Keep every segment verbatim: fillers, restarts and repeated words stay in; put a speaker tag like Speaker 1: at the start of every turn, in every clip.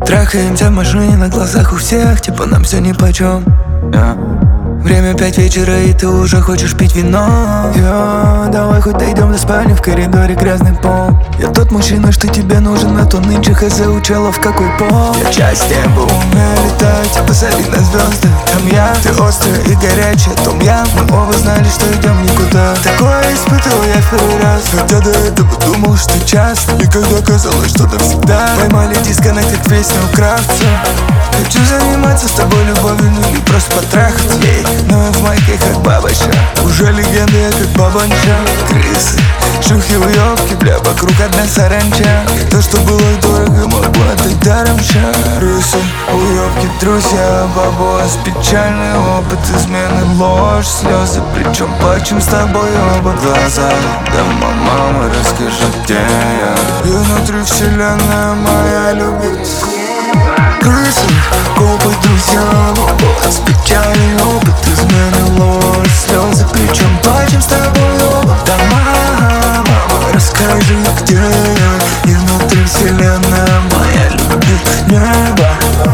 Speaker 1: Трахаемся в машине на глазах у всех, типа нам все нипочем. yeah. Время пять вечера и ты уже хочешь пить вино. Йо, давай хоть дойдем до спальни, в коридоре грязный пол. Я тот мужчина, что тебе нужен, а то нынче хз у челов какой пол. Я часть неба, умею летать, посади на звезды. Там я, ты острая и горячая, том я. Мы оба знали, что идем никуда. Такое испытывал я в первый раз, хотя до этого думал, что часто. И когда казалось, что навсегда, поймали дисконнект от песни у Кравца. Хочу заниматься с тобой любовью, ну или просто потрахаться ей. Но я в майке как бабочка, уже легенда я как бабанча. Крысы, шухи, уёбки, бля, вокруг одна саранча. То, что было дорого, могло отдать даром ща. Крысы, уёбки, друзья, бабос, печальный опыт измены, ложь, слезы. Причем плачем с тобой оба глаза. Да, мама, расскажи, где я? И внутри вселенная моя любит. Крысы, копы, друзья, бабос, печальный опыт измены, ложь, слезы. Причем плачем с тобой оба. Да, мама, мама, расскажи, где я? И внутри вселенная моя любит небо.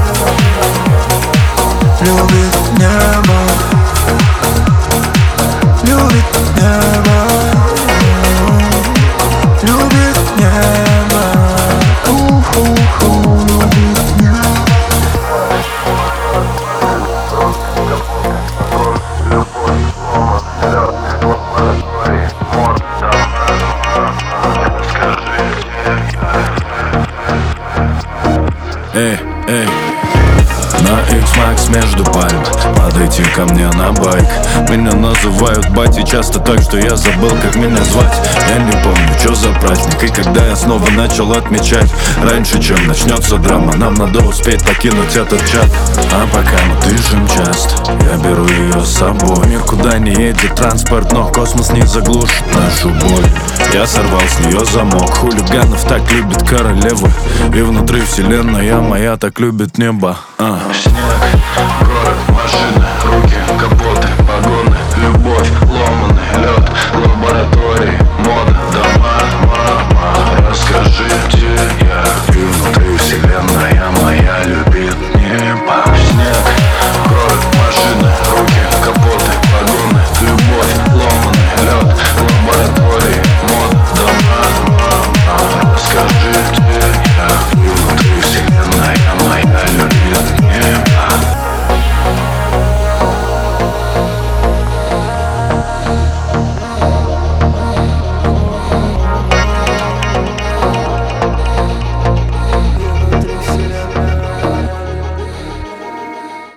Speaker 1: Любит небо. Любит небо. Любит небо. У-ху-ху, любит небо.
Speaker 2: Эй, эй, на X-Max между пальм, подойти ко мне на байк. Меня называют батей часто так, что я забыл, как меня звать. Я не помню, что за праздник и когда я снова начал отмечать. Раньше, чем начнется драма, нам надо успеть покинуть этот чат. А пока мы дышим часто, я беру ее с собой. Никуда не едет транспорт, но космос не заглушит нашу боль. Я сорвал с нее замок, хулиганов так любит королевы. И внутри вселенная моя так любит небо. а.